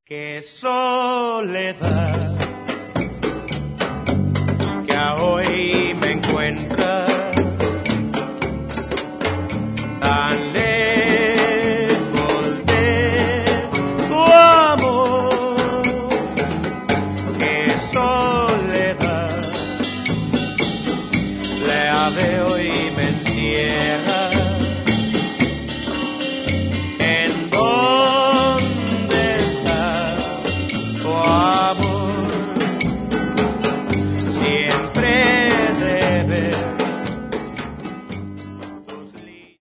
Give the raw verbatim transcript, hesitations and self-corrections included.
Qué soledad que hoy me encuentra tan lejos de tu amor. Qué soledad le veo